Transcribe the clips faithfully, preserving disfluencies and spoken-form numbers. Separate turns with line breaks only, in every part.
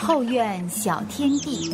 后院小天地。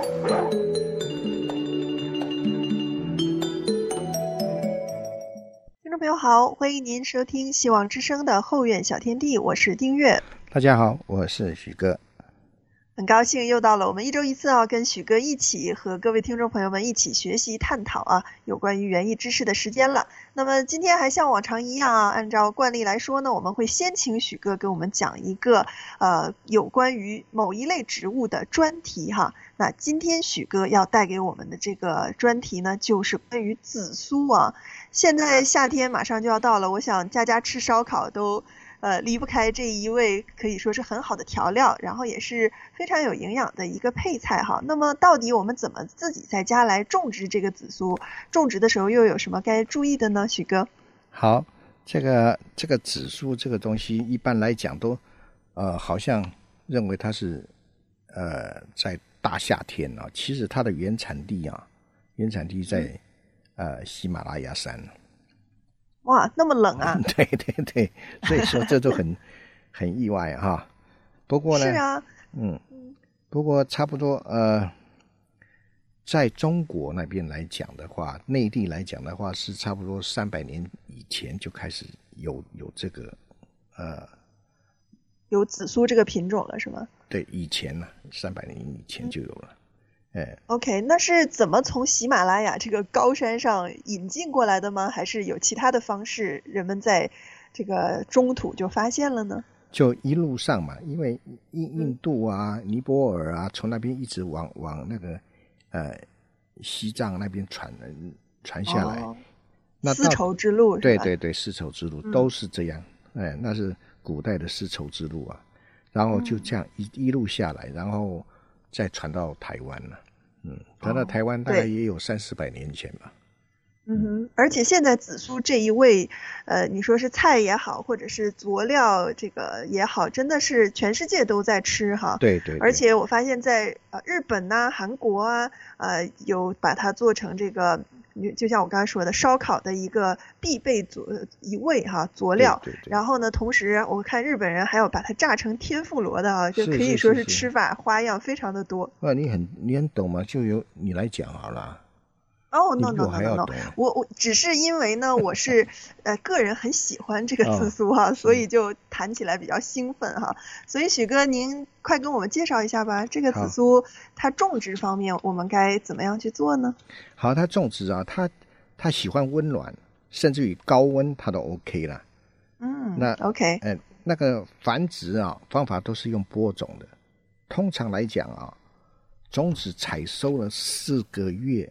听众朋友好，欢迎您收听希望之声的后院小天地，我是丁月。
大家好，我是许哥。
很高兴又到了我们一周一次啊，跟许哥一起和各位听众朋友们一起学习探讨啊有关于园艺知识的时间了。那么今天还像往常一样啊，按照惯例来说呢，我们会先请许哥给我们讲一个呃有关于某一类植物的专题哈。那今天许哥要带给我们的这个专题呢，就是关于紫苏啊。现在夏天马上就要到了，我想家家吃烧烤都呃，离不开这一味可以说是很好的调料，然后也是非常有营养的一个配菜哈。那么到底我们怎么自己在家来种植这个紫苏？种植的时候又有什么该注意的呢？许哥。
好，这个这个紫苏这个东西，一般来讲都呃好像认为它是呃在大夏天啊，其实它的原产地啊，原产地在、嗯、呃喜马拉雅山。
哇，那么冷啊！
对对对，所以说这就很很意外哈。不过呢，
是啊，
嗯，不过差不多呃，在中国那边来讲的话，内地来讲的话，是差不多三百年以前就开始有有这个呃，
有紫苏这个品种了，是吗？
对，以前呢、啊，三百年以前就有了。嗯哎
OK， 那是怎么从喜马拉雅这个高山上引进过来的吗？还是有其他的方式，人们在这个中土就发现了呢？
就一路上嘛，因为印印度啊、尼泊尔啊，从那边一直往往那个呃西藏那边传传下来。哦、那
丝绸之路是吧？
对对对，丝绸之路都是这样。嗯、哎，那是古代的丝绸之路啊。然后就这样一、嗯、一路下来，然后再传到台湾了。嗯，传到台湾大概也有三四百年前吧。
嗯哼，而且现在紫苏这一味，呃，你说是菜也好，或者是佐料这个也好，真的是全世界都在吃哈。
对 对, 对。
而且我发现在呃日本呐、啊、韩国啊，呃，有把它做成这个，就像我刚才说的，烧烤的一个必备佐一味哈佐料。
对对对。
然后呢，同时我看日本人还有把它炸成天妇罗的啊，就可以说是吃法花样非常的多。
啊，你很你很懂吗？就由你来讲好了。
哦、oh, no no no no no， 我我只是因为呢，我是呃个人很喜欢这个紫苏哈、啊， 所以就谈起来比较兴奋哈。所以许哥，您快跟我们介绍一下吧，这个紫苏它种植方面我们该怎么样去做呢？
好，它种植啊，它它喜欢温暖，甚至于高温它都 OK 啦。
嗯，
那
OK，
呃，那个繁殖啊方法都是用播种的，通常来讲啊，种子采收了四个月。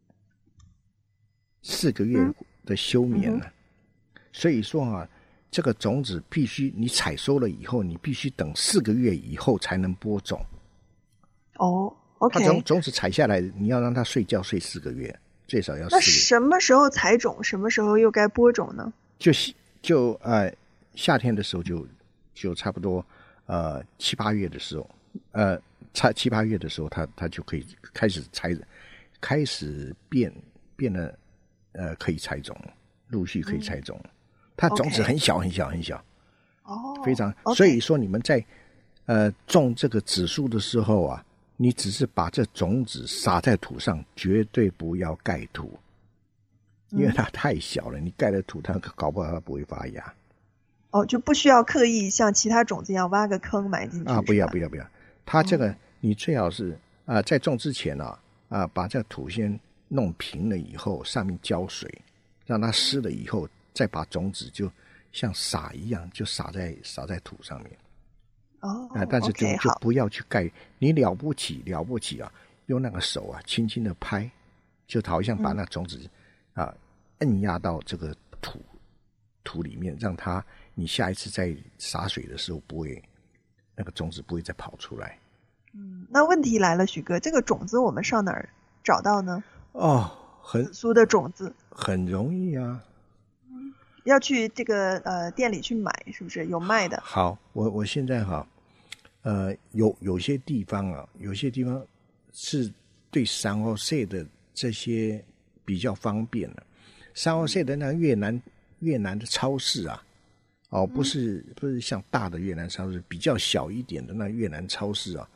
四个月的休眠了、嗯、所以说啊，这个种子必须你采收了以后，你必须等四个月以后才能播种。
哦 ，OK，
它种种子采下来，你要让它睡觉睡四个月，最少要四个月。
那什么时候采种，什么时候又该播种呢？
就就呃夏天的时候就就差不多呃七八月的时候，呃差七八月的时候，它它就可以开始采，开始变变得。呃，可以采种，陆续可以采种。嗯、它种子很小很小很小，
哦，
非常。
okay.
所以说，你们在呃种这个紫苏的时候啊，你只是把这种子撒在土上，绝对不要盖土，因为它太小了，嗯、你盖了土，它搞不好它不会发芽。
哦，就不需要刻意像其他种子一样挖个坑埋进去
啊！不要不要不要，它这个、嗯、你最好是啊、呃，在种之前啊啊，把这个土先。弄平了以后，上面浇水，让它湿了以后，再把种子就像撒一样，就撒在撒在土上面。
哦，
啊、呃，但是就、
okay,
就不要去盖。你了不起了不起啊，用那个手啊，轻轻的拍，就好像把那种子、嗯、啊摁压到这个土土里面，让它你下一次再洒水的时候不会那个种子不会再跑出来。
嗯，那问题来了，许哥，这个种子我们上哪儿找到呢？
哦，很
紫苏的种子
很容易啊，
嗯，要去这个呃店里去买，是不是有卖的？
好，我我现在哈，呃，有有些地方啊，有些地方是对三号色的这些比较方便的。三号色的那个越南越南的超市啊，哦，不是不是像大的越南超市，比较小一点的那越南超市啊，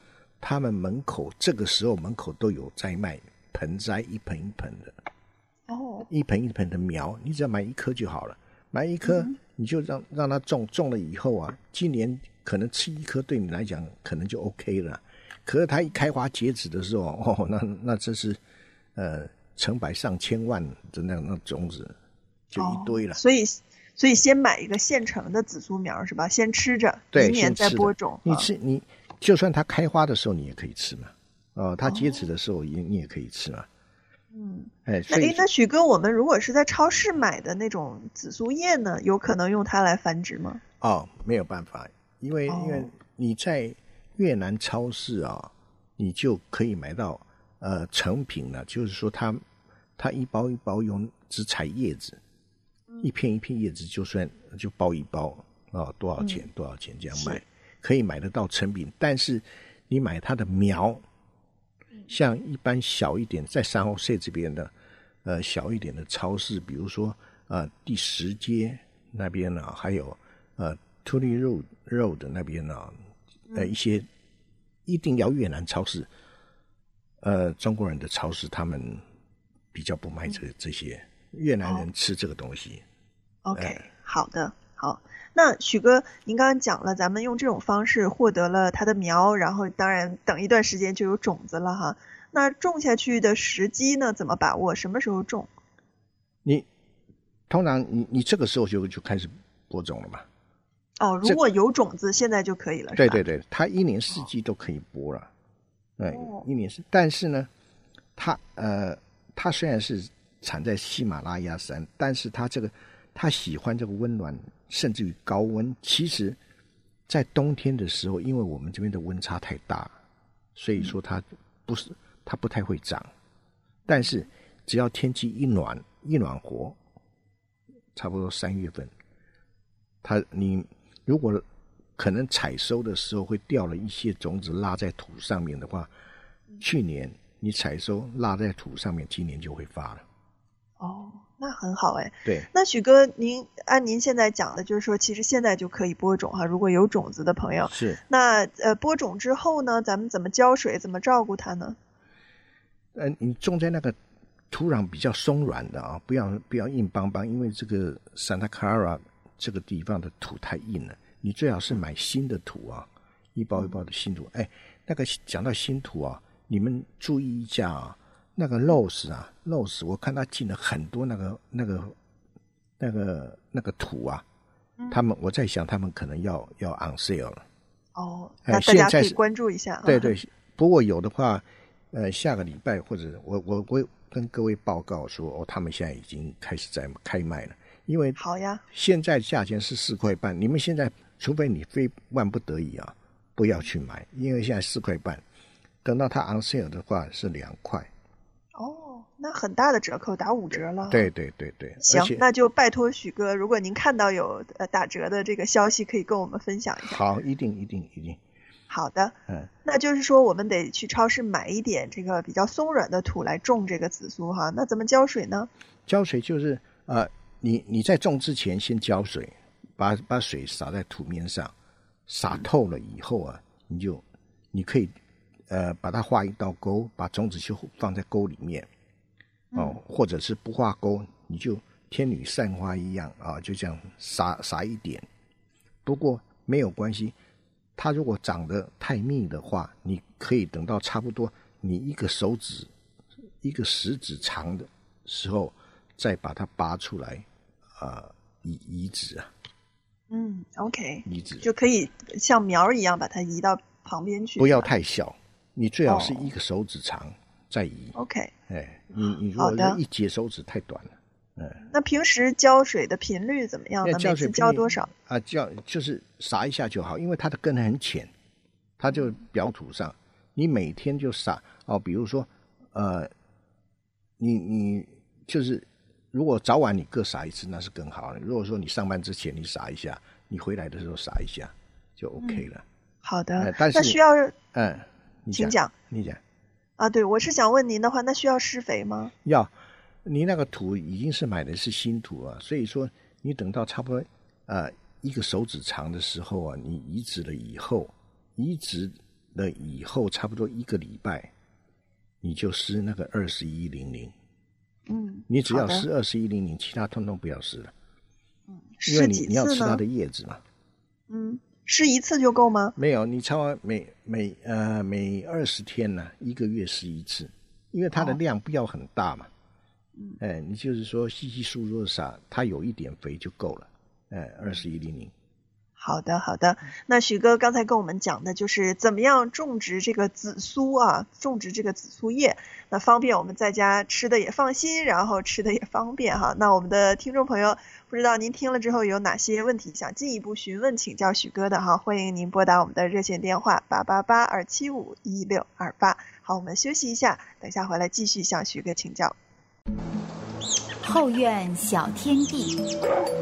他们门口这个时候门口都有在卖盆栽，一盆一盆的，
哦，
一盆一盆的苗，你只要买一颗就好了，买一颗、嗯、你就让让它种，种了以后啊，今年可能吃一颗对你来讲可能就 OK 了。可是它一开花结籽的时候，哦，那那这是呃成百上千万的那那种子就一堆了。
哦、所以所以先买一个现成的紫苏苗是吧？先吃着，
对，
明年再播种。
你吃你就算它开花的时候你也可以吃嘛，哦，它结籽的时候也、哦、你也可以吃嘛。
嗯，
哎，
那诶，那许哥，我们如果是在超市买的那种紫苏叶呢，有可能用它来繁殖吗？
哦，没有办法，因为、
哦、
因为你在越南超市啊，你就可以买到呃成品了，就是说它它一包一包用只采叶子，嗯、一片一片叶子就算就包一包哦，多少钱、嗯、多少钱这样卖，可以买得到成品，但是你买它的苗。像一般小一点，在三后社这边的，呃，小一点的超市，比如说呃第十街那边呢、啊，还有呃 Tuli Road Road 那边呢、啊，呃一些一定要越南超市，呃中国人的超市他们比较不卖这这些，越南人吃这个东西。
哦、OK，、呃、好的，好。那许哥，您刚刚讲了，咱们用这种方式获得了它的苗，然后当然等一段时间就有种子了哈。那种下去的时机呢？怎么把握？什么时候种？
你通常你你这个时候就就开始播种了嘛？
哦，如果有种子，现在就可以了，是吧？
对对对，它一年四季都可以播了。对、哦，一年是，但是呢，它呃，它虽然是产在喜马拉雅山，但是它这个它喜欢这个温暖。甚至于高温，其实在冬天的时候，因为我们这边的温差太大，所以说它不是它不太会长。但是只要天气一暖一暖和，差不多三月份，它你如果可能采收的时候会掉了一些种子落在土上面的话，去年你采收落在土上面，今年就会发了。
哦。那很好哎，
对。
那许哥，您按您现在讲的，就是说，其实现在就可以播种哈。如果有种子的朋友，
是。
那呃，播种之后呢，咱们怎么浇水，怎么照顾它呢？
呃，你种在那个土壤比较松软的啊，不要不要硬邦邦，因为这个 Santa Clara 这个地方的土太硬了。你最好是买新的土啊，一包一包的新土。哎，那个讲到新土啊，你们注意一下啊。那个 Rose 啊 ，Rose， 我看他进了很多那个、那个、那个、那个土啊，嗯、他们我在想，他们可能要要 on sale 了。
哦，那大家可以关注一下。
对对，不过有的话，呃，下个礼拜或者我我我跟各位报告说，哦，他们现在已经开始在开卖了，因为
好呀，
现在价钱是四块半，你们现在除非你非万不得已啊，不要去买，因为现在四块半，等到它 on sale 的话是两块。
哦，那很大的折扣，打五折了。
对对对对，
行，那就拜托许哥，如果您看到有呃打折的这个消息，可以跟我们分享一下。
好，一定一定一定。
好的，
嗯，
那就是说我们得去超市买一点这个比较松软的土来种这个紫苏哈。那怎么浇水呢？
浇水就是呃，你你在种之前先浇水，把把水洒在土面上，洒透了以后啊，你就你可以。呃，把它画一道沟，把种子就放在沟里面，哦，嗯、或者是不画沟，你就天女散花一样啊，就这样撒撒一点。不过没有关系，它如果长得太密的话，你可以等到差不多你一个手指、一个食指长的时候，再把它拔出来，啊、呃，移移植啊。
嗯 ，OK，
移植
就可以像苗一样把它移到旁边去，
不要太小。你最好是一个手指长、哦、再移
，OK。
哎，你你如果一节手指太短了，嗯。
那平时浇水的频率怎么样呢？每次浇多少？
啊，浇就是撒一下就好，因为它的根很浅，它就表土上，你每天就撒哦。比如说，呃，你你就是如果早晚你各撒一次，那是更好的。如果说你上班之前你撒一下，你回来的时候撒一下，就 OK 了。
嗯、好的，
呃、但是
那需要
嗯。
请讲，
你讲
啊，对，我是想问您的话，那需要施肥吗？
要，你那个土已经是买的是新土啊，所以说你等到差不多呃一个手指长的时候啊，你移植了以后，移植了以后，差不多一个礼拜，你就施那个二十一零零。
嗯，
你只要施二十一零零，其他通通不要施了。
嗯，
因为你
施几次呢？
你要吃它的叶子嘛。
嗯，施一次就够吗？
没有，你超完每每呃每二十天呢、啊，一个月施一次，因为它的量不要很大嘛。嗯、哦，哎，你就是说稀稀疏疏的撒，它有一点肥就够了。哎，二十一零零。
好的，好的。那许哥刚才跟我们讲的就是怎么样种植这个紫苏啊，种植这个紫苏叶，那方便我们在家吃的也放心，然后吃的也方便哈。那我们的听众朋友，不知道您听了之后有哪些问题想进一步询问请教许哥的哈，欢迎您拨打我们的热线电话八八八二七五一六二八。好，我们休息一下，等下回来继续向许哥请教。
后院小天地。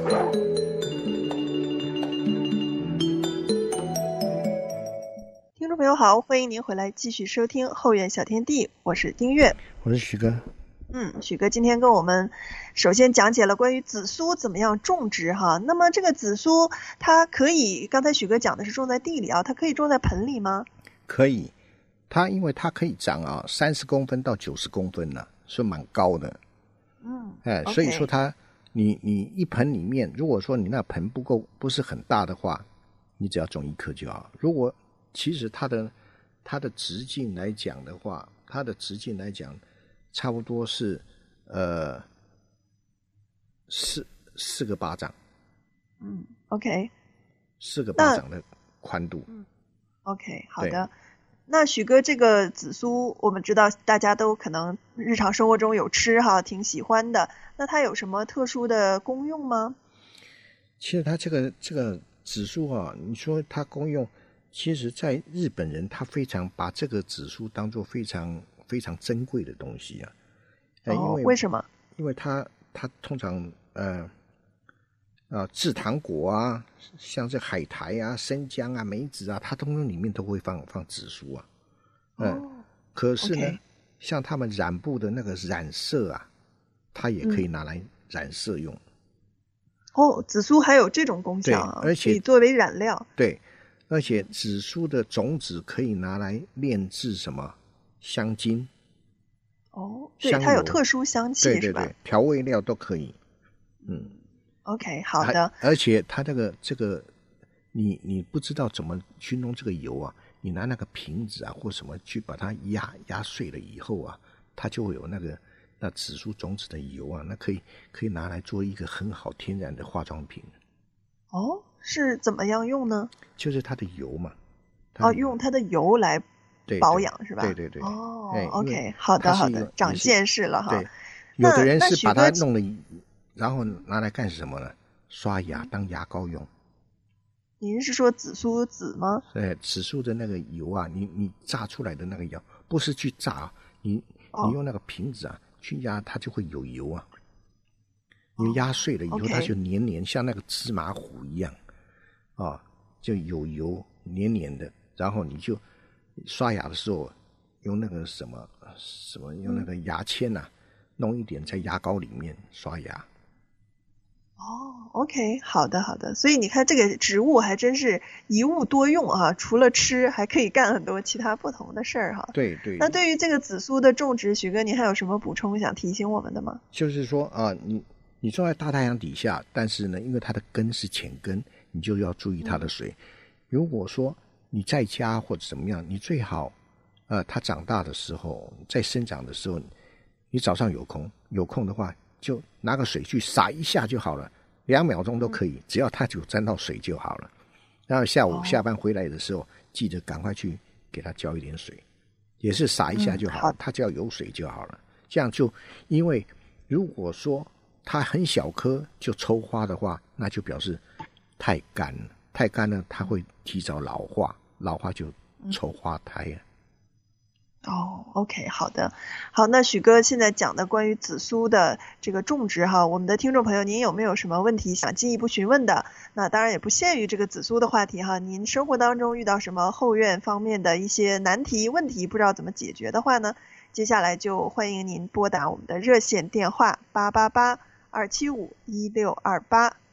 听众朋友好，欢迎您回来继续收听后院小天地，我是丁月，
我是许哥。
嗯，许哥今天跟我们首先讲解了关于紫苏怎么样种植哈。那么这个紫苏它可以，刚才许哥讲的是种在地里啊，它可以种在盆里吗？
可以，它因为它可以长啊三十公分到九十公分呢、啊，是蛮高的。
嗯，
哎，
okay.
所以说它你你一盆里面，如果说你那盆不够不是很大的话，你只要种一颗就好。如果其实它的它的直径来讲的话，它的直径来讲，差不多是呃四四个巴掌。
嗯 ，OK，
四个巴掌的宽度。
嗯 ，OK， 好的。那许哥，这个紫苏我们知道大家都可能日常生活中有吃哈，挺喜欢的。那它有什么特殊的功用吗？
其实它这个这个紫苏啊，你说它功用。其实在日本人他非常把这个紫苏当作非常非常珍贵的东西啊。
哦，
因为
为什么？
因为它它通常呃啊制糖果啊，像这海苔啊、生姜啊、梅子啊，它通通里面都会放放紫苏啊。嗯，
哦、
可是呢，
okay.
像他们染布的那个染色啊，它也可以拿来染色用。
嗯、哦，紫苏还有这种功效啊，
而且
可以作为染料。
对。而且紫苏的种子可以拿来炼制什么香精？
哦，对，它有特殊香气，
对对对，
是吧？
调味料都可以。嗯
，OK， 好的。
而且它这个这个，你你不知道怎么去弄这个油啊？你拿那个瓶子啊或什么去把它压压碎了以后啊，它就会有那个那紫苏种子的油啊，那可以可以拿来做一个很好天然的化妆品。
哦。是怎么样用呢？
就是它的油嘛。
哦，用它的油来保养是吧？
对对对。
哦、
哎、
OK， 好的好的，长见识了哈。
对，有的人是把它弄了，然后拿来干什么呢？刷牙当牙膏用。
您是说紫苏籽吗？
对，紫苏的那个油啊，你你榨出来的那个油，不是去榨，你你用那个瓶子啊、哦、去压，它就会有油啊。你压碎了以后，它就黏黏，像那个芝麻糊一样，啊，就有油黏黏的。然后你就刷牙的时候，用那个什么什么，用那个牙签呐、啊，弄一点在牙膏里面刷牙。
哦 ，OK， 好的好的。所以你看，这个植物还真是一物多用啊，除了吃，还可以干很多其他不同的事儿哈。
对对。
那对于这个紫苏的种植，许哥，您还有什么补充想提醒我们的吗？
就是说啊，你。你种在大太阳底下，但是呢，因为它的根是浅根，你就要注意它的水。嗯、如果说你在家或者怎么样，你最好，呃，它长大的时候，在生长的时候，你早上有空，有空的话，就拿个水去洒一下就好了，两秒钟都可以，嗯、只要它有沾到水就好了。然后下午下班回来的时候，哦、记得赶快去给它浇一点水，也是洒一下就好了，嗯、好它只要有水就好了。这样就，因为如果说它很小颗就抽花的话，那就表示太干了，太干了它会提早老化，老化就抽花胎啊。
哦 ，OK， 好的，好，那许哥现在讲的关于紫苏的这个种植哈，我们的听众朋友，您有没有什么问题想进一步询问的？那当然也不限于这个紫苏的话题哈，您生活当中遇到什么后院方面的一些难题问题，不知道怎么解决的话呢，接下来就欢迎您拨打我们的热线电话八八八二七五一六二八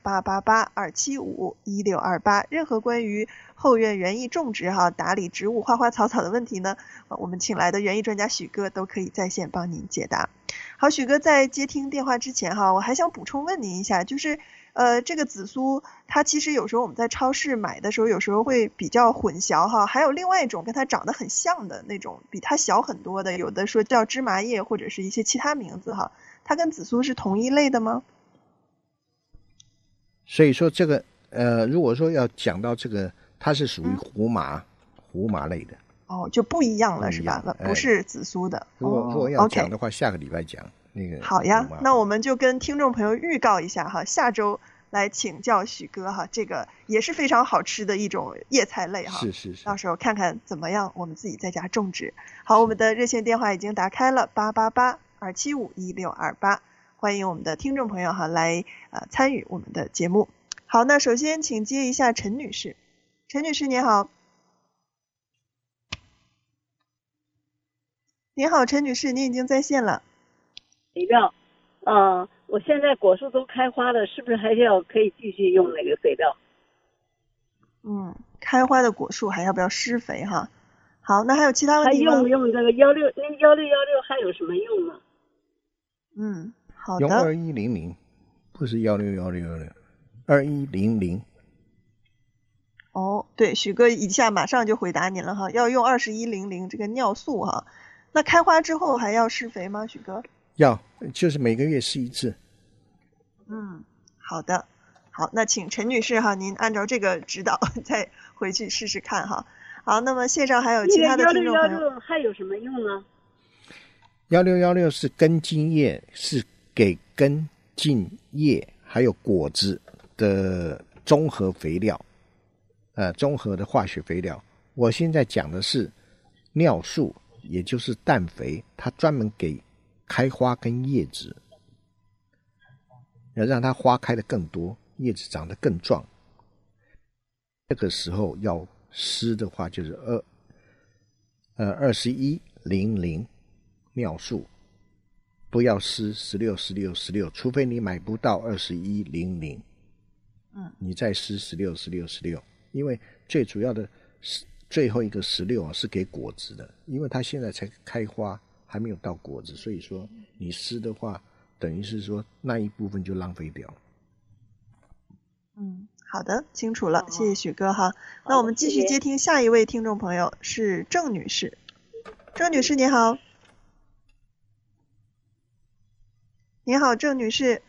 八八八二七五一六二八。任何关于后院园艺种植哈、打理植物、花花草草的问题呢，我们请来的园艺专家许哥都可以在线帮您解答。好，许哥在接听电话之前哈，我还想补充问您一下，就是呃，这个紫苏它其实有时候我们在超市买的时候，有时候会比较混淆哈。还有另外一种跟它长得很像的那种，比它小很多的，有的说叫芝麻叶或者是一些其他名字哈。它跟紫苏是同一类的吗？
所以说这个呃，如果说要讲到这个，它是属于胡麻、嗯、胡麻类的。哦，
就不一样了是吧？不是紫苏的。
如果、哦、如果要讲的话， okay. 下个礼拜讲那个。
好呀，那我们就跟听众朋友预告一下哈，下周来请教许哥哈，这个也是非常好吃的一种叶菜类哈。
是是是。
到时候看看怎么样，我们自己在家种植。好，我们的热线电话已经打开了八八八二七五一六二八，欢迎我们的听众朋友哈来呃参与我们的节目。好，那首先请接一下陈女士。陈女士您好。您好，陈女士，您已经在线了。
肥料，呃，我现在果树都开花了，是不是还要可以继续用那个肥料？
嗯，开花的果树还要不要施肥哈？好，那还有其他问题吗？
还用不用这个幺六那幺六幺六还有什么用呢？
嗯，好的。
用二一零零，不是幺六幺六幺六，二一零零。
哦，对，许哥一下马上就回答您了哈，要用二十一零零这个尿素哈。那开花之后还要施肥吗，许哥？
要，就是每个月施一次。
嗯，好的。好，那请陈女士哈，您按照这个指导再回去试试看哈。好，那么线上还有其他的听众朋友。
幺六幺六还有什么用呢？
幺六幺六是根茎叶，是给根茎叶还有果子的综合肥料，呃，综合的化学肥料。我现在讲的是尿素。也就是氮肥，它专门给开花跟叶子，要让它花开的更多，叶子长得更壮。这个时候要施的话，就是二呃二十一零零尿素，不要施十六十六十六，除非你买不到二十一零零，嗯，你再施十六十六十六，因为最主要的是。最后一个十六啊是给果子的，因为它现在才开花，还没有到果子，所以说你施的话，等于是说那一部分就浪费掉了。
嗯，好的，清楚了，谢谢许哥哈。那我们继续接听下一位听众朋友，是郑女士。郑女士您好。您好，郑女士。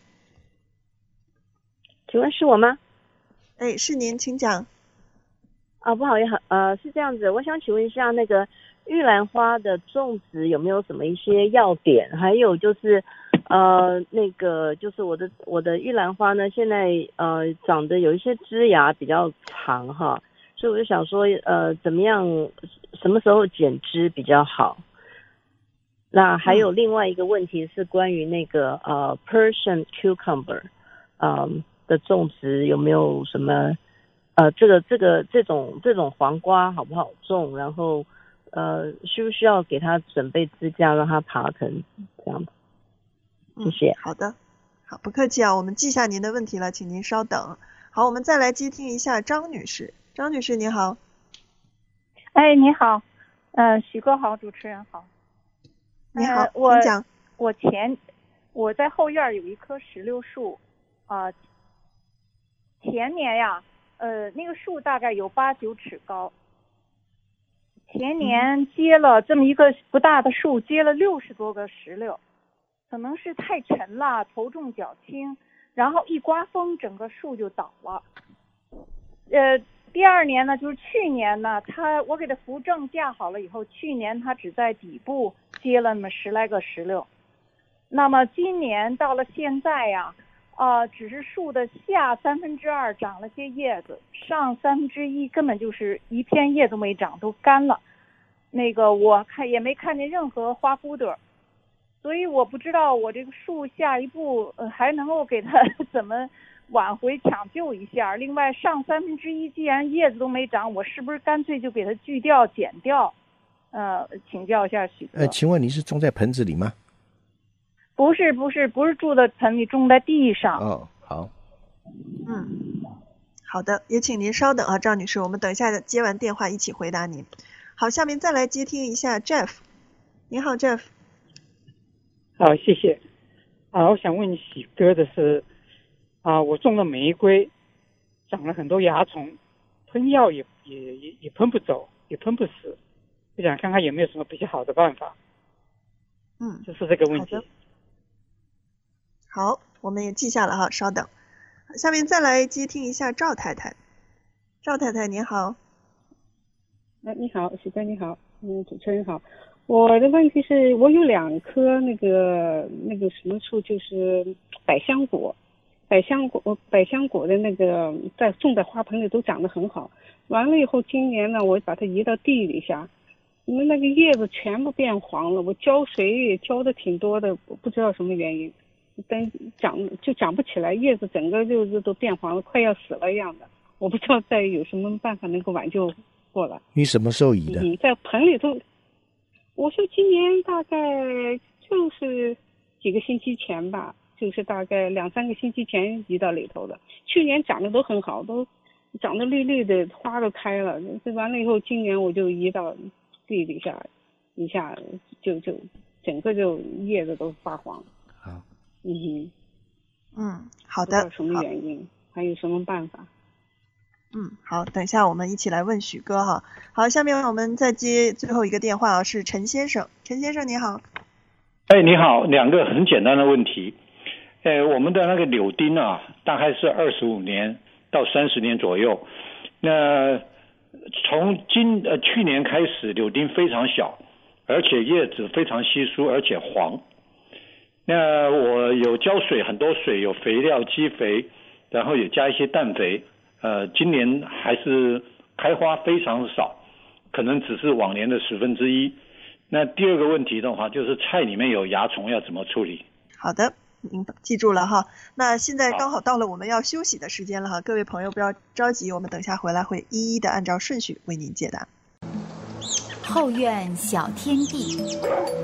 请问是我吗？
哎，是您，请讲。
啊，不好意思，呃，是这样子，我想请问一下，那个玉兰花的种植有没有什么一些要点？还有就是，呃，那个就是我的我的玉兰花呢，现在呃长得有一些枝芽比较长哈，所以我就想说，呃，怎么样，什么时候剪枝比较好？那还有另外一个问题是关于那个呃 Persian cucumber， 呃的种植有没有什么？呃，这个这个这种这种黄瓜好不好种？然后呃，需不需要给它准备支架让它爬藤？这样，谢谢、
嗯。好的，好，不客气啊，我们记下您的问题了，请您稍等。好，我们再来接听一下张女士。张女士你好。
哎，你好，呃，许哥好，主持人好。
你好，
呃、我
请讲。
我前我在后院有一棵石榴树，啊、呃，前年呀。呃，那个树大概有八九尺高。前年接了这么一个不大的树，接了六十多个石榴，可能是太沉了，头重脚轻，然后一刮风，整个树就倒了。呃，第二年呢，就是去年呢，它我给它扶正架好了以后，去年它只在底部接了那么十来个石榴，那么今年到了现在呀。啊、呃，只是树的下三分之二长了些叶子，上三分之一根本就是一片叶都没长，都干了。那个我看也没看见任何花骨朵，所以我不知道我这个树下一步呃还能够给它怎么挽回抢救一下。另外上三分之一既然叶子都没长，我是不是干脆就给它锯掉剪掉？呃，请教一下许哥。
呃，请问你是种在盆子里吗？
不是不是不是住在盆里，种在地上。
哦，好。
嗯，好的，也请您稍等啊，赵女士，我们等一下接完电话一起回答您。好，下面再来接听一下 Jeff。您好 Jeff。
好，谢谢。啊，我想问喜哥的是，啊，我种了玫瑰，长了很多蚜虫，喷药也也也也喷不走，也喷不死。我想看看有没有什么比较好的办法。
嗯，
就是这个问题。
好，我们也记下了哈，稍等。下面再来接听一下赵太太。赵太太您好。
啊，你好，许哥你好，嗯，主持人好。我的问题是我有两棵那个那个什么树，就是百香果，百香果百香果的那个在种在花盆里都长得很好。完了以后，今年呢，我把它移到地里下，你们那个叶子全部变黄了。我浇水也浇的挺多的，我不知道什么原因，但长就长不起来，叶子整个就是都变黄了，快要死了一样的。我不知道再有什么办法能够挽救过来。
你什么时候移的？
嗯，在盆里头。我说今年大概就是几个星期前吧，就是大概两三个星期前移到里头的。去年长得都很好，都长得绿绿的，花都开了。这完了以后，今年我就移到地底下，一下就就整个就叶子都发黄。
好，
嗯哼，
嗯，好的。
不知道什么原因，还有什么办法？
嗯，好，等一下我们一起来问许哥哈。好，下面我们再接最后一个电话啊，是陈先生。陈先生你好。
哎，你好，两个很简单的问题。呃，我们的那个柳丁啊，大概是二十五年到三十年左右。那从今呃去年开始，柳丁非常小，而且叶子非常稀疏，而且黄。那我有浇水，很多水，有肥料、基肥，然后也加一些氮肥。呃，今年还是开花非常少，可能只是往年的十分之一。那第二个问题的话，就是菜里面有蚜虫要怎么处理？
好的，您记住了哈。那现在刚好到了我们要休息的时间了哈，各位朋友不要着急，我们等下回来会一一的按照顺序为您解答。
后院小天地。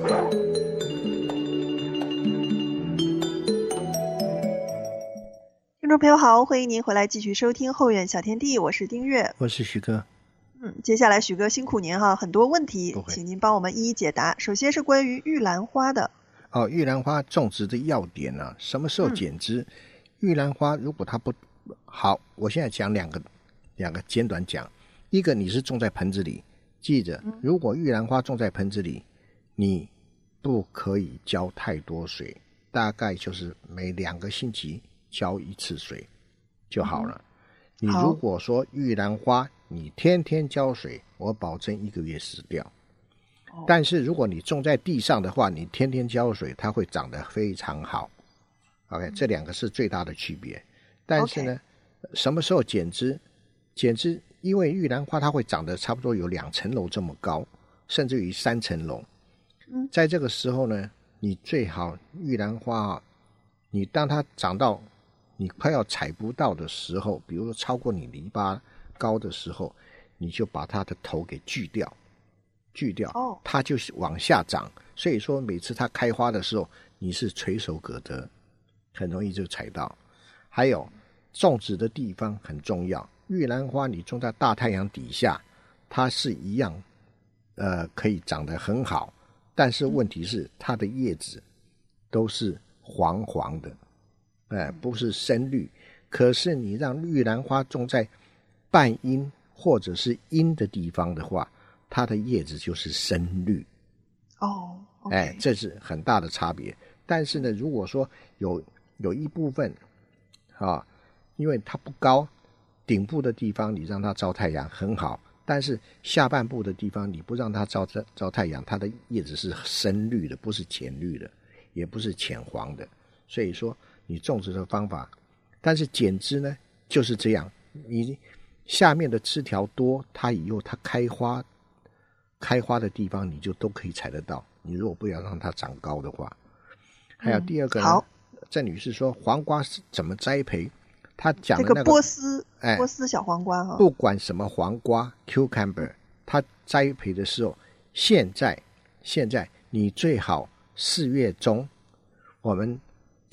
听众朋友好，欢迎您回来继续收听后院小天地，我是丁月，
我是许哥。
嗯，接下来许哥辛苦您哈，很多问题请您帮我们一一解答。首先是关于玉兰花的。
哦，玉兰花种植的要点呢、啊，什么时候剪枝？嗯、玉兰花如果它不好，我现在讲两个两个简短讲。一个你是种在盆子里，记着，如果玉兰花种在盆子里，你不可以浇太多水，大概就是每两个星期浇一次水就好了。嗯、你如果说玉兰花你天天浇水，我保证一个月死掉。哦、但是如果你种在地上的话，你天天浇水，它会长得非常好。OK， 这两个是最大的区别。但是呢， okay. 什么时候剪枝？剪枝，因为玉兰花它会长得差不多有两层楼这么高，甚至于三层楼。嗯，在这个时候呢，你最好玉兰花啊，你当它长到你快要采不到的时候，比如说超过你篱笆高的时候，你就把它的头给锯掉，锯掉，哦，它就往下长。所以说每次它开花的时候，你是垂手可得，很容易就采到。还有种植的地方很重要，玉兰花你种在大太阳底下，它是一样，呃，可以长得很好，但是问题是它的叶子都是黄黄的。哎，不是深绿，可是你让玉兰花种在半阴或者是阴的地方的话，它的叶子就是深绿。
哦， okay.
哎，这是很大的差别。但是呢，如果说有有一部分啊，因为它不高，顶部的地方你让它照太阳很好，但是下半部的地方你不让它照照太阳，它的叶子是深绿的，不是浅绿的，也不是浅黄的。所以说你种植的方法，但是剪枝呢就是这样，你下面的枝条多，它以后它开花开花的地方你就都可以采得到，你如果不要让它长高的话。还有第二个呢，好，郑女士说黄瓜是怎么栽培，她讲的那个、
这个波斯、哎、波斯小黄瓜、哦、
不管什么黄瓜 cucumber， 她栽培的时候，现在现在你最好四月中我们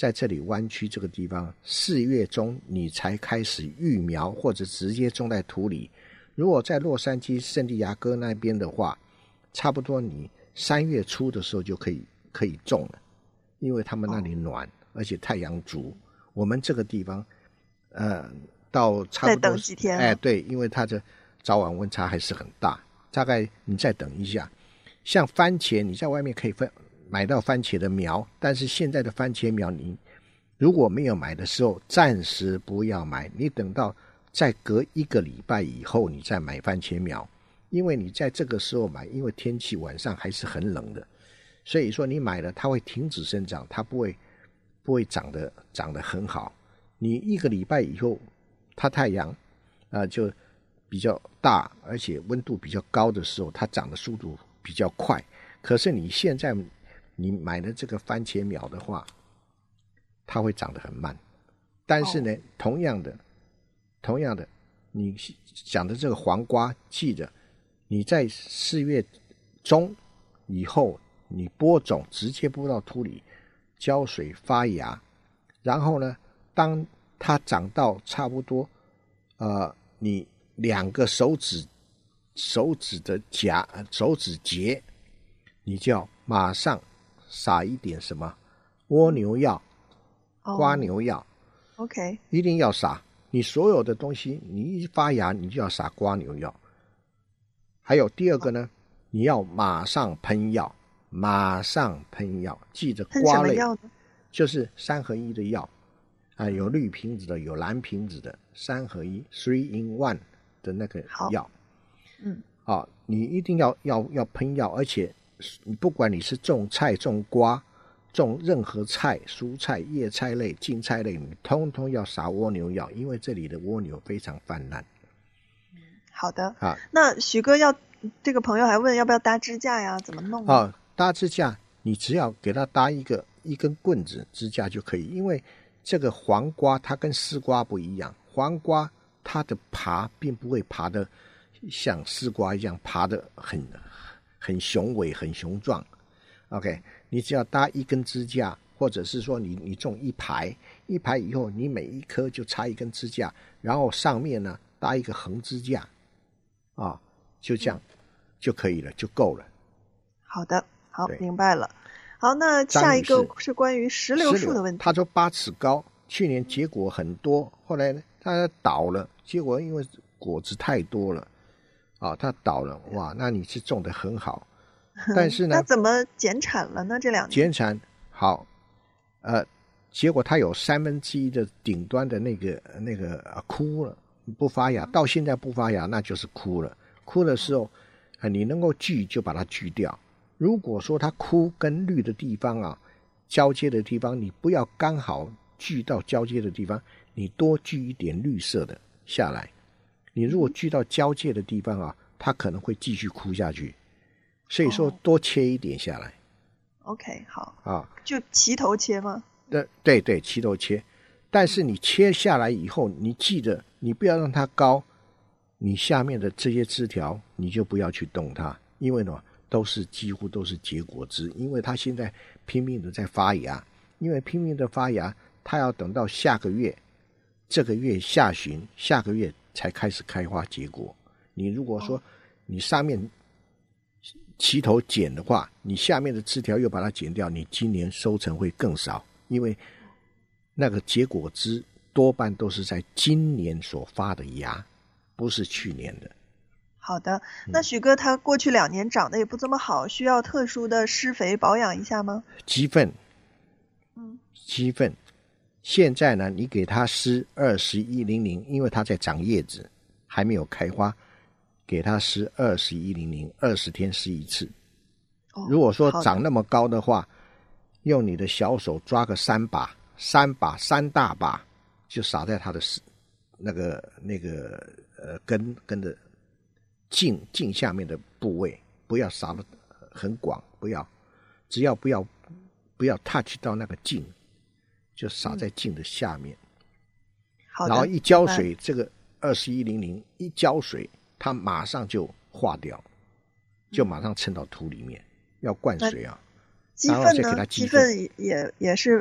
在这里湾区这个地方，四月中你才开始育苗或者直接种在土里。如果在洛杉矶、圣地亚哥那边的话，差不多你三月初的时候就可以可以种了，因为他们那里暖，而且太阳足。我们这个地方，呃，到差不多
再等几天、啊，
哎，对，因为它的早晚温差还是很大，大概你再等一下。像番茄，你在外面可以分买到番茄的苗，但是现在的番茄苗，你如果没有买的时候，暂时不要买，你等到再隔一个礼拜以后，你再买番茄苗，因为你在这个时候买，因为天气晚上还是很冷的，所以说你买了它会停止生长，它不会不会长得长得很好。你一个礼拜以后，它太阳啊、呃、就比较大，而且温度比较高的时候，它长的速度比较快。可是你现在你买的这个番茄苗的话，它会长得很慢。但是呢，哦、同样的，同样的，你讲的这个黄瓜，记着，你在四月中以后，你播种，直接播到土里，浇水发芽，然后呢，当它长到差不多，呃，你两个手指手指的夹手指节，你就要马上撒一点什么蜗牛药、瓜牛药。
Oh, OK，
一定要撒。你所有的东西，你一发芽，你就要撒瓜牛药。还有第二个呢，你要马上喷药，马上喷药。记着，瓜类就是三合一的药啊、呃，有绿瓶子的，有蓝瓶子的，三合一 three in one 的那个药。
嗯，
啊，你一定要要要喷药，而且你不管你是种菜、种瓜、种任何菜、蔬菜、叶菜类、茎菜类，你通通要撒蜗牛药，因为这里的蜗牛非常泛滥。
好的
啊，
那许哥要这个朋友还问要不要搭支架呀？怎么弄
啊？搭支架，你只要给它搭一个一根棍子支架就可以，因为这个黄瓜它跟丝瓜不一样，黄瓜它的爬并不会爬得像丝瓜一样爬得很很雄伟、很雄壮。OK， 你只要搭一根支架，或者是说你你种一排，一排以后你每一棵就插一根支架，然后上面呢搭一个横支架，啊，就这样、嗯、就可以了，就够了。
好的，好，明白了。好，那下一个是关于石榴树的问题。
他说八尺高，去年结果很多，后来呢它倒了，结果因为果子太多了，啊，它倒了，哇，那你是种得很好。但是呢，
那怎么减产了呢？这两年
减产好，呃，结果它有三分之一的顶端的那个那个、啊、枯了，不发芽，到现在不发芽，那就是枯了。枯的时候，啊，你能够锯就把它锯掉。如果说它枯跟绿的地方啊，交接的地方，你不要刚好锯到交接的地方，你多锯一点绿色的下来。你如果锯到交界的地方啊，它可能会继续枯下去。所以说多切一点下来。
哦、OK， 好
啊，
就齐头切吗？
对对对，齐头切。但是你切下来以后，你记得你不要让它高，你下面的这些枝条你就不要去动它，因为呢都是几乎都是结果枝，因为它现在拼命的在发芽，因为拼命的发芽，它要等到下个月，这个月下旬，下个月才开始开花结果。你如果说你上面齐头剪的话，你下面的枝条又把它剪掉，你今年收成会更少，因为那个结果枝多半都是在今年所发的芽，不是去年的。
好的，那许哥他过去两年长得也不这么好，需要特殊的施肥保养一下吗？
鸡粪，
嗯，
鸡粪，现在呢，你给它施二十一零零，因为它在长叶子，还没有开花。给它施二十一零零，二十天施一次。
哦、
如果说长那么高的话，用你的小手抓个三把，三把三大把，就撒在它的那个那个呃根根的茎茎下面的部位，不要撒得很广，不要，只要不要不要 touch 到那个茎，就撒在茎的下面。
好的，
然后一浇水，这个二十一零零一浇水。它马上就化掉，就马上渗到土里面，要灌水啊。
鸡粪呢？鸡粪也也是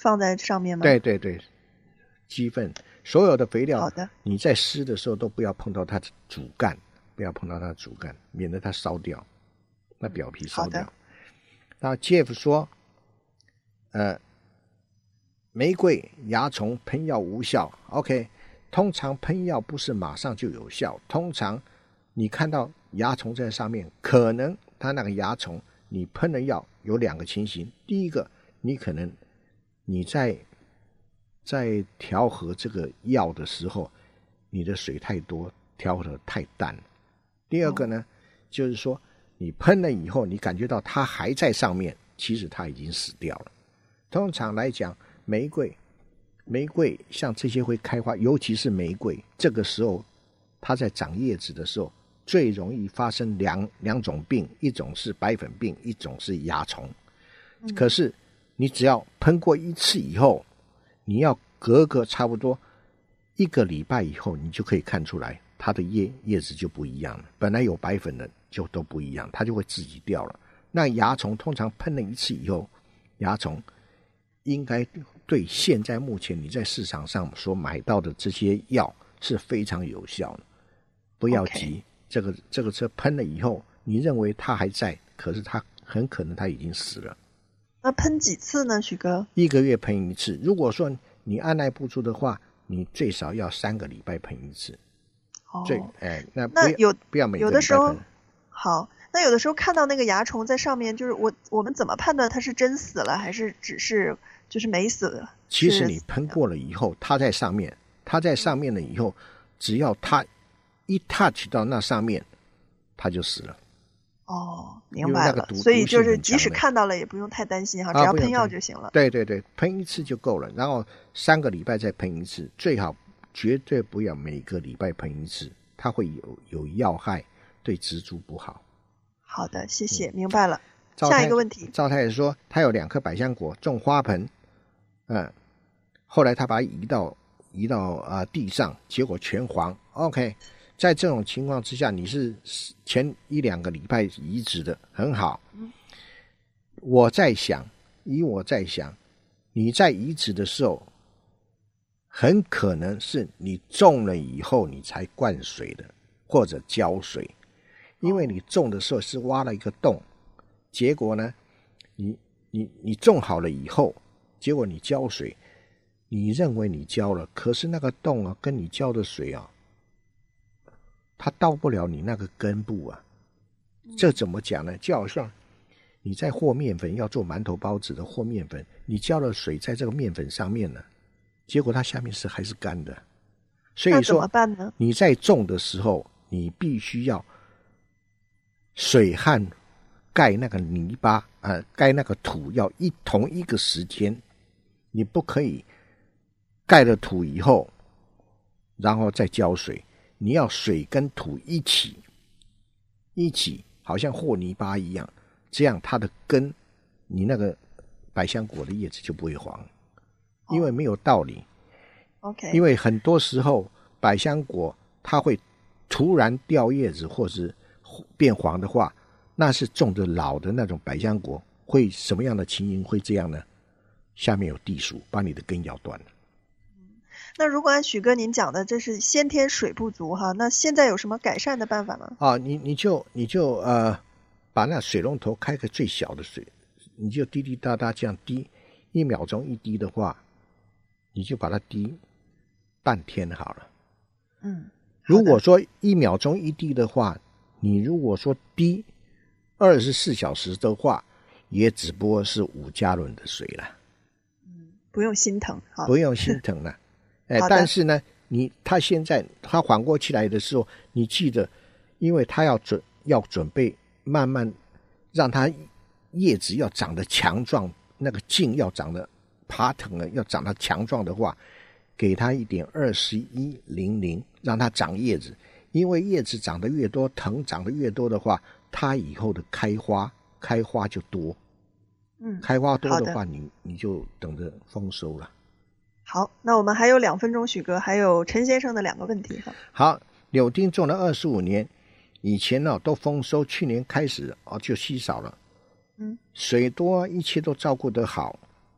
放在上面吗？
对对对，鸡粪，所有的肥料，
好的，
你在施的时候都不要碰到它的主干，不要碰到它的主干，免得它烧掉，那表皮烧掉。那 Jeff 说，呃，玫瑰蚜虫喷药无效 ，OK， 通常喷药不是马上就有效，通常你看到蚜虫在上面，可能它那个蚜虫你喷了药有两个情形，第一个，你可能你在在调和这个药的时候，你的水太多，调和的太淡。第二个呢，哦、就是说你喷了以后，你感觉到它还在上面，其实它已经死掉了。通常来讲，玫瑰，玫瑰像这些会开花，尤其是玫瑰，这个时候它在长叶子的时候，最容易发生两两种病，一种是白粉病，一种是蚜虫。嗯、可是你只要喷过一次以后，你要隔个差不多一个礼拜以后，你就可以看出来它的叶叶子就不一样了，本来有白粉的就都不一样，它就会自己掉了。那蚜虫通常喷了一次以后，蚜虫应该对现在目前你在市场上所买到的这些药是非常有效的，不要急。Okay. 这个这个车喷了以后，你认为它还在，可是它很可能它已经死了。
那喷几次呢，许哥？
一个月喷一次。如果说你按耐不住的话，你最少要三个礼拜喷一次。
哦，
对，哎，那不
那有
不要每个礼拜喷。
有的时候好，那有的时候看到那个蚜虫在上面，就是我我们怎么判断它是真死了，还是只是就是没死了？
其实你喷过了以后，它在上面，它在上面了以后，只要它一 touch 到那上面，它就死了。
哦，明白了。所以就是即使看到了也不用太担心哈，
啊、
只要喷药就行了。
对对对，喷一次就够了，然后三个礼拜再喷一次，最好绝对不要每个礼拜喷一次，它会有有药害，对植株不好。
好的，谢谢，嗯、明白了。
赵
下一个问题，
赵太太说她有两棵百香果种花盆，嗯，后来她把它移到移到啊、呃、地上，结果全黄。OK。在这种情况之下，你是前一两个礼拜移植的，很好。我在想，以我在想，你在移植的时候，很可能是你种了以后你才灌水的，或者浇水。因为你种的时候是挖了一个洞，结果呢，你你你种好了以后，结果你浇水，你认为你浇了，可是那个洞啊，跟你浇的水啊，它到不了你那个根部啊，这怎么讲呢？就好像你在和面粉，要做馒头包子的和面粉，你浇了水在这个面粉上面呢，结果它下面是还是干的。所以说，你在种的时候，你必须要水和盖那个泥巴，呃，盖那个土要一同一个时间，你不可以盖了土以后，然后再浇水。你要水跟土一起一起好像和泥巴一样，这样它的根，你那个百香果的叶子就不会黄，因为没有道理。
OK，
因为很多时候百香果它会突然掉叶子或是变黄的话，那是种的老的那种百香果，会什么样的情形会这样呢？下面有地鼠把你的根咬断了。
那如果按许哥您讲的，这是先天水不足哈，那现在有什么改善的办法吗？
啊，你你就你就呃，把那水龙头开个最小的水，你就滴滴答答这样滴，一秒钟一滴的话，你就把它滴半天好了。
嗯，
如果说一秒钟一滴的话，你如果说滴二十四小时的话，也只不过是五加仑的水了。
嗯，不用心疼，好，
不用心疼了。哎，但是呢，你他现在他缓过气来的时候，你记得，因为他要准要准备慢慢让它叶子要长得强壮，那个茎要长得爬藤了，要长得强壮的话，给它一点二十一零零，让它长叶子。因为叶子长得越多，藤长得越多的话，它以后的开花开花就多。
嗯，
开花多的话，你你就等着丰收了。
好，那我们还有两分钟，许哥，还有陈先生的两个问题哈。
好，柳丁种了二十五年，以前呢、哦、都丰收，去年开始哦就稀少了。
嗯，
水多，一切都照顾得好，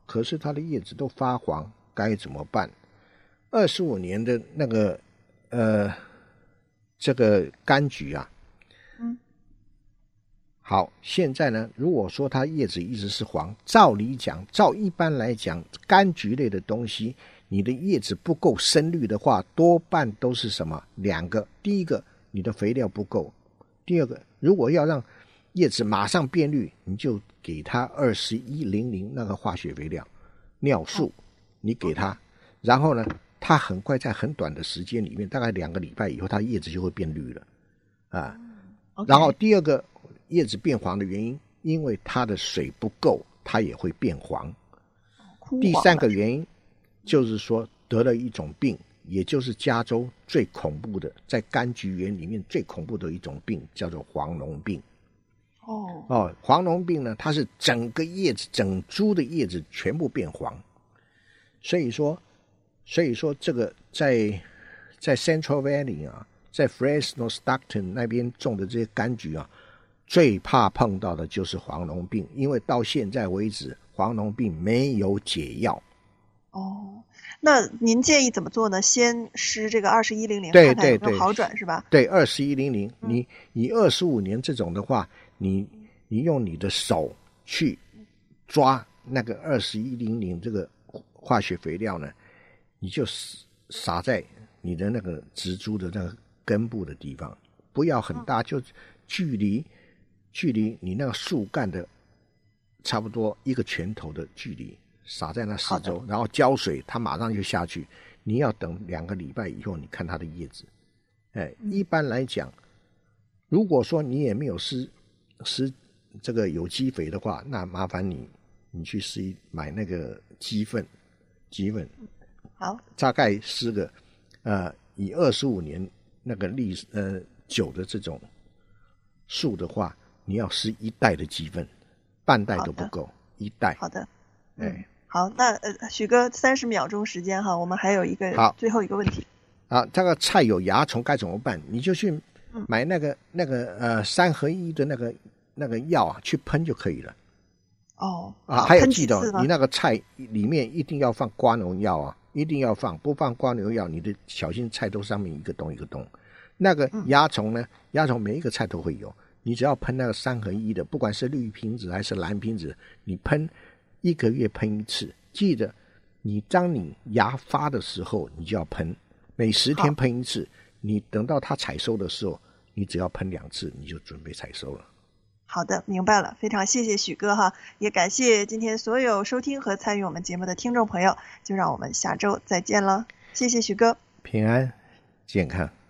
可是它的叶子都发黄，该怎么办？二十五年的那个呃这个柑橘啊，
嗯，
好，现在呢，如果说它叶子一直是黄，照理讲，照一般来讲，柑橘类的东西，你的叶子不够深绿的话，多半都是什么？两个，第一个，你的肥料不够；第二个，如果要让叶子马上变绿，你就给它二十一零零那个化学肥料，尿素，你给它，然后呢，它很快在很短的时间里面，大概两个礼拜以后，它叶子就会变绿了，啊，
Okay.
然后第二个叶子变黄的原因，因为它的水不够，它也会变黄。第三个原因就是说得了一种病，也就是加州最恐怖的，在柑橘园里面最恐怖的一种病，叫做黄脓病。
哦
哦，黄脓病呢，它是整个叶子、整株的叶子全部变黄。所以说，所以说这个在在 Central Valley 啊，在 Fresno Stockton 那边种的这些柑橘啊，最怕碰到的就是黄脓病，因为到现在为止，黄脓病没有解药。
哦，那您建议怎么做呢？先施这个二十一零零，
对
看看有没
对对
有好转，是吧？
对，二十一零零，你你二十五年这种的话，你你用你的手去抓那个二十一零零这个化学肥料呢，你就撒在你的那个植株的那个根部的地方，不要很大，就距离距离你那个树干的差不多一个拳头的距离，撒在那四周，然后浇水，它马上就下去。你要等两个礼拜以后，你看它的叶子。哎，一般来讲，如果说你也没有施施这个有机肥的话，那麻烦你你去施买那个鸡粪，鸡粪。
好，
大概施个呃，以二十五年那个历呃久的这种树的话，你要施一袋的鸡粪，半袋都不够，一袋。
好的，
哎。
嗯好，那呃，许哥三十秒钟时间哈，我们还有一个最后一个问题。
啊，这个菜有蚜虫该怎么办？你就去买那个、嗯、那个呃三合一的那个那个药啊，去喷就可以了。
哦，
啊，还有记得你那个菜里面一定要放刮脓药啊，一定要放，不放刮脓药，你的小心菜都上面一个洞一个洞。那个蚜虫呢，蚜虫每一个菜都会有，你只要喷那个三合一的，不管是绿瓶子还是蓝瓶子，你喷。一个月喷一次，记得你当你芽发的时候你就要喷，每十天喷一次，你等到它采收的时候你只要喷两次，你就准备采收了。
好的，明白了，非常谢谢许哥哈，也感谢今天所有收听和参与我们节目的听众朋友，就让我们下周再见了，谢谢许哥，
平安健康。